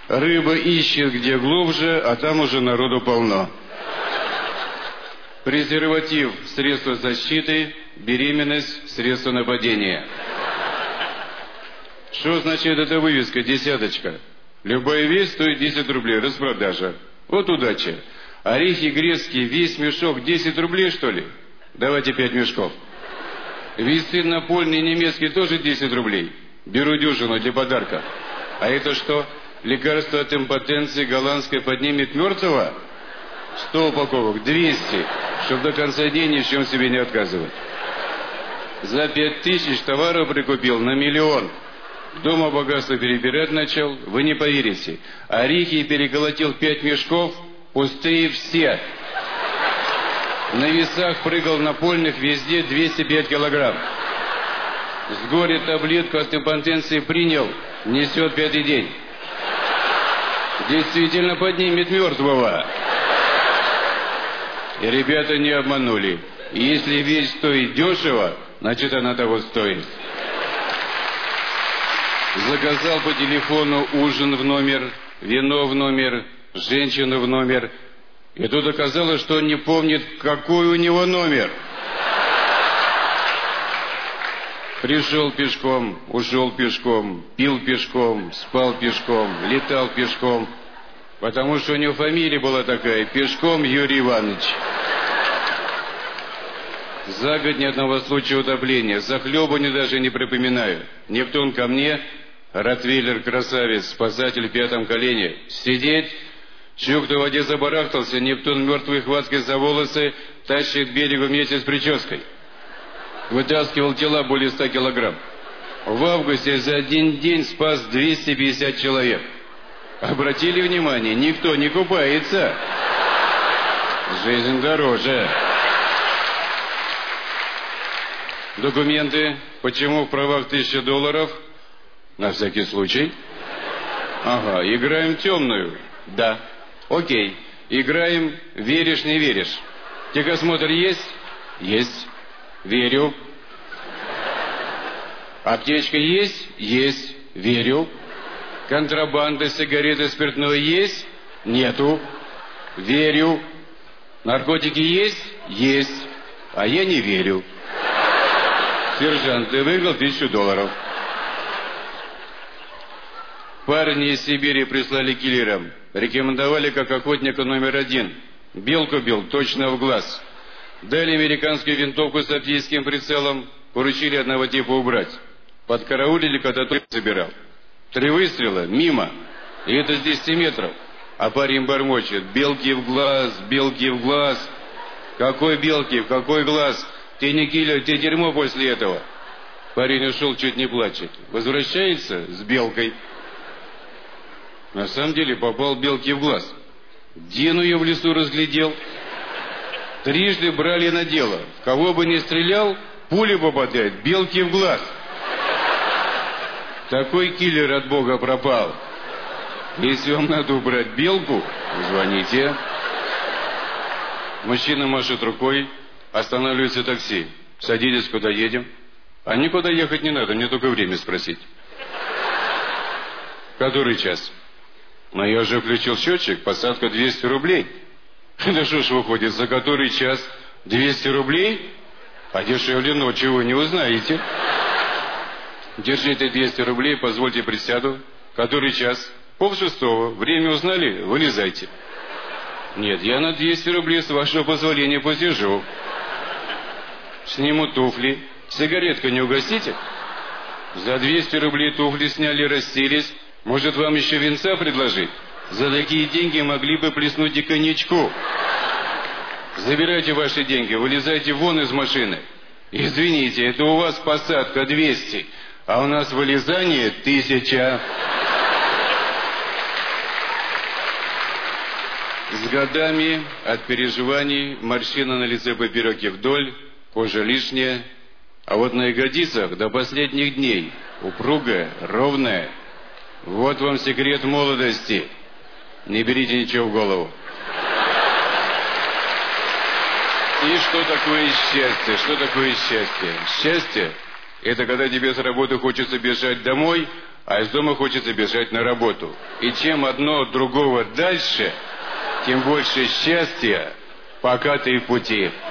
Рыба ищет где глубже, а там уже народу полно. Презерватив – средство защиты, беременность – средство нападения. Что значит эта вывеска, десяточка? Любая вещь стоит 10 рублей, распродажа. Вот удача. Орехи грецкие, весь мешок 10 рублей, что ли? Давайте 5 мешков. Весы напольные немецкие тоже 10 рублей. Беру дюжину для подарка. А это что? Лекарство от импотенции голландское поднимет мертвого? 100 упаковок, 200, чтобы до конца дня ни в чем себе не отказывать. За 5000 товаров прикупил на 1 000 000. Дома богатство перебирать начал, вы не поверите. Орехи переколотил 5 мешков, пустые все. На весах прыгал напольных везде 205 килограмм. С горя таблетку от импотенции принял, несет 5-й день. Действительно поднимет мертвого. И ребята не обманули. Если вещь стоит дешево, значит она того стоит. Заказал по телефону ужин в номер, вино в номер, женщину в номер. И тут оказалось, что он не помнит, какой у него номер. Пришел пешком, ушел пешком, пил пешком, спал пешком, летал пешком. Потому что у него фамилия была такая, Пешком Юрий Иванович. За год ни одного случая утопления, захлебывания даже не припоминаю. Нептун ко мне, ротвейлер красавец, спасатель в 5-м колене. Сидеть, чук в воде забарахтался, Нептун мертвой хваткой за волосы тащит к берегу вместе с прической. Вытаскивал тела более 100 килограмм. В августе за 1 день спас 250 человек. Обратили внимание, никто не купается. Жизнь дороже. Документы. Почему в правах $1000? На всякий случай. Ага, играем темную. Да. Окей. Играем веришь, не веришь. Техосмотр есть? Есть. Верю. Аптечка есть? Есть. Верю. Контрабанда, сигареты, спиртное есть? Нету. Верю. Наркотики есть? Есть. А я не верю. Сержант, ты выиграл $1000. Парни из Сибири прислали киллерам. Рекомендовали как охотника номер 1. Белку бил точно в глаз. Дали американскую винтовку с оптическим прицелом. Поручили одного типа убрать. Подкараулили, когда тот забирал. 3 выстрела, мимо. И это с 10 метров. А парень бормочет: белки в глаз, белки в глаз. Какой белки, в какой глаз? Ты не киллер, ты дерьмо после этого. Парень ушел, чуть не плачет. Возвращается с белкой. На самом деле попал белке в глаз. Дину ее в лесу разглядел. 3 брали на дело. В кого бы ни стрелял, пуля попадает белке в глаз. Такой киллер от Бога пропал. Если вам надо убрать белку, звоните. Мужчина машет рукой, останавливается такси. Садитесь, куда едем? А никуда ехать не надо, мне только время спросить. Который час? Но я уже включил счетчик, посадка 200 рублей. Да что ж выходит, за который час 200 рублей? А дешевле ночью вы не узнаете. Держите 200 рублей, позвольте присяду. Который час? 5:30. Время узнали? Вылезайте. Нет, я на 200 рублей, с вашего позволения, посижу. Сниму туфли. Сигаретка не угостите? За 200 рублей туфли сняли, расселись. Может, вам еще винца предложить? За такие деньги могли бы плеснуть и коньячку. Забирайте ваши деньги, вылезайте вон из машины. Извините, это у вас посадка 200, а у нас вылезание 1000. С годами от переживаний морщина на лице попереки вдоль, кожа лишняя, а вот на ягодицах до последних дней упругая, ровная. Вот вам секрет молодости. Не берите ничего в голову. И что такое счастье? Что такое счастье? Счастье – это когда тебе с работы хочется бежать домой, а из дома хочется бежать на работу. И чем одно от другого дальше, тем больше счастья, пока ты в пути.